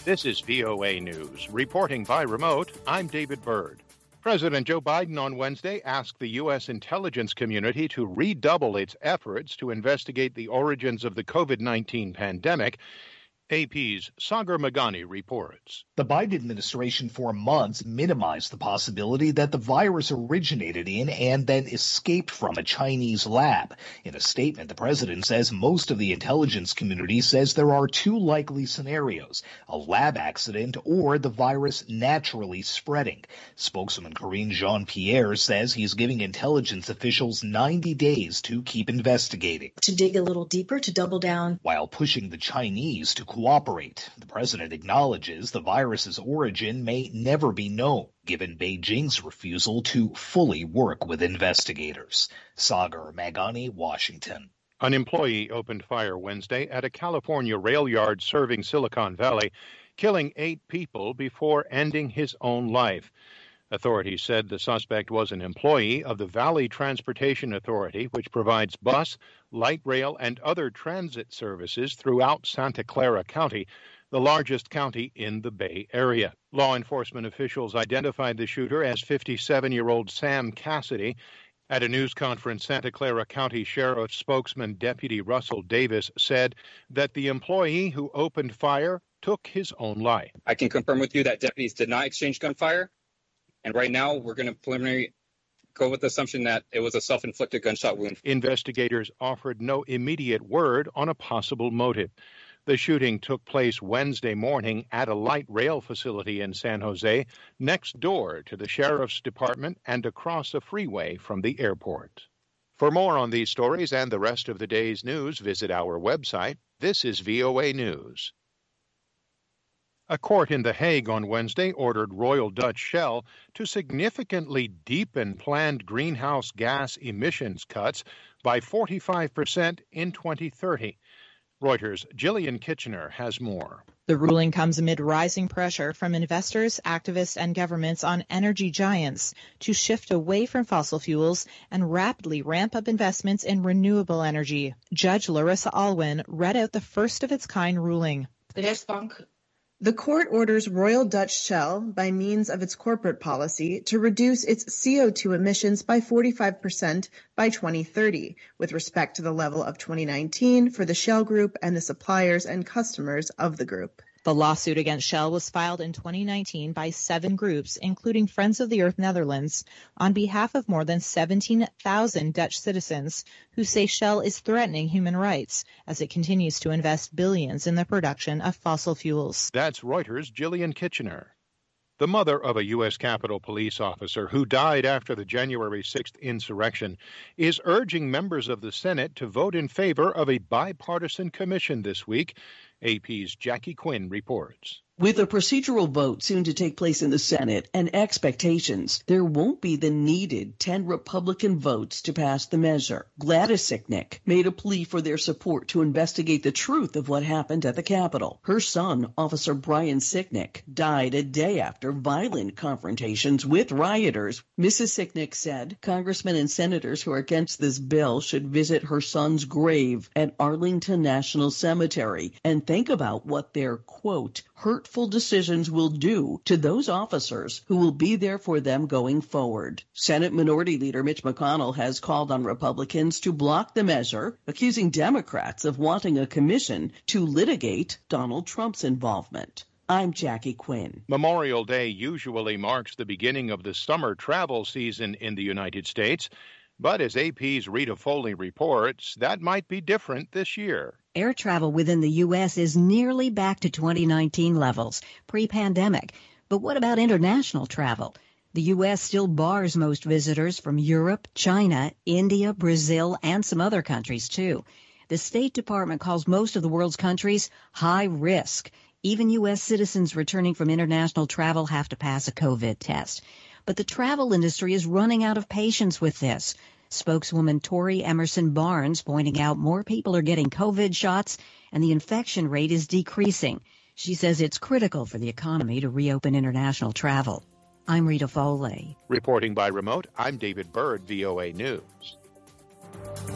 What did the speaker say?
This is VOA News. Reporting by remote, I'm David Byrd. President Joe Biden on Wednesday asked the U.S. intelligence community to redouble its efforts to investigate the origins of the COVID-19 pandemic. AP's Sagar Meghani reports. The Biden administration for months minimized the possibility that the virus originated in and then escaped from a Chinese lab. In a statement, the president says most of the intelligence community says there are two likely scenarios: a lab accident or the virus naturally spreading. Spokesman Karine Jean-Pierre says he's giving intelligence officials 90 days to keep investigating. To dig a little deeper, to double down. While pushing the Chinese to cooperate, the president acknowledges the virus's origin may never be known, given Beijing's refusal to fully work with investigators. Sagar Meghani, Washington. An employee opened fire Wednesday at a California rail yard serving Silicon Valley, killing 8 people before ending his own life. Authorities said the suspect was an employee of the Valley Transportation Authority, which provides bus, light rail, and other transit services throughout Santa Clara County, the largest county in the Bay Area. Law enforcement officials identified the shooter as 57-year-old Sam Cassidy. At a news conference, Santa Clara County Sheriff's spokesman Deputy Russell Davis said that the employee who opened fire took his own life. I can confirm with you that deputies did not exchange gunfire. And right now, we're going to preliminary go with the assumption that it was a self-inflicted gunshot wound. Investigators offered no immediate word on a possible motive. The shooting took place Wednesday morning at a light rail facility in San Jose, next door to the sheriff's department and across a freeway from the airport. For more on these stories and the rest of the day's news, visit our website. This is VOA News. A court in The Hague on Wednesday ordered Royal Dutch Shell to significantly deepen planned greenhouse gas emissions cuts by 45% in 2030. Reuters' Gillian Kitchener has more. The ruling comes amid rising pressure from investors, activists, and governments on energy giants to shift away from fossil fuels and rapidly ramp up investments in renewable energy. Judge Larissa Alwyn read out the first of its kind ruling. The court orders Royal Dutch Shell, by means of its corporate policy, to reduce its CO2 emissions by 45% by 2030, with respect to the level of 2019 for the Shell Group and the suppliers and customers of the group. The lawsuit against Shell was filed in 2019 by 7 groups, including Friends of the Earth Netherlands, on behalf of more than 17,000 Dutch citizens who say Shell is threatening human rights as it continues to invest billions in the production of fossil fuels. That's Reuters' Gillian Kitchener. The mother of a U.S. Capitol Police officer who died after the January 6th insurrection is urging members of the Senate to vote in favor of a bipartisan commission this week. AP's Jackie Quinn reports. With a procedural vote soon to take place in the Senate and expectations, there won't be the needed 10 Republican votes to pass the measure. Gladys Sicknick made a plea for their support to investigate the truth of what happened at the Capitol. Her son, Officer Brian Sicknick, died a day after violent confrontations with rioters. Mrs. Sicknick said congressmen and senators who are against this bill should visit her son's grave at Arlington National Cemetery and think about what their, quote, hurtful decisions will do to those officers who will be there for them going forward. Senate Minority Leader Mitch McConnell has called on Republicans to block the measure, accusing Democrats of wanting a commission to litigate Donald Trump's involvement. I'm Jackie Quinn. Memorial Day usually marks the beginning of the summer travel season in the United States. But as AP's Rita Foley reports, that might be different this year. Air travel within the U.S. is nearly back to 2019 levels, pre-pandemic. But what about international travel? The U.S. still bars most visitors from Europe, China, India, Brazil, and some other countries, too. The State Department calls most of the world's countries high risk. Even U.S. citizens returning from international travel have to pass a COVID test. But the travel industry is running out of patience with this. Spokeswoman Tori Emerson Barnes pointing out more people are getting COVID shots and the infection rate is decreasing. She says it's critical for the economy to reopen international travel. I'm Rita Foley. Reporting by remote, I'm David Byrd, VOA News.